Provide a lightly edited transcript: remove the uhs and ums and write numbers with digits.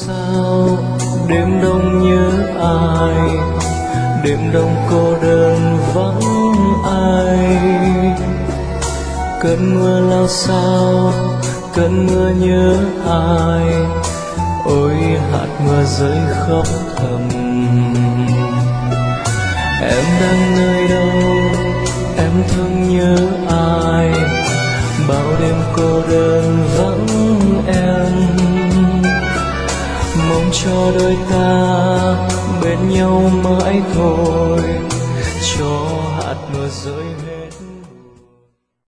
sao đêm đông nhớ ai, đêm đông cô đơn vắng ai. Cơn mưa lao sao, cơn mưa nhớ ai, ôi hạt mưa rơi khóc thầm. Em đang nơi đâu, em thương nhớ ai, bao đêm cô đơn vắng em. Mong cho đôi ta bên nhau mãi thôi, cho hạt mưa rơi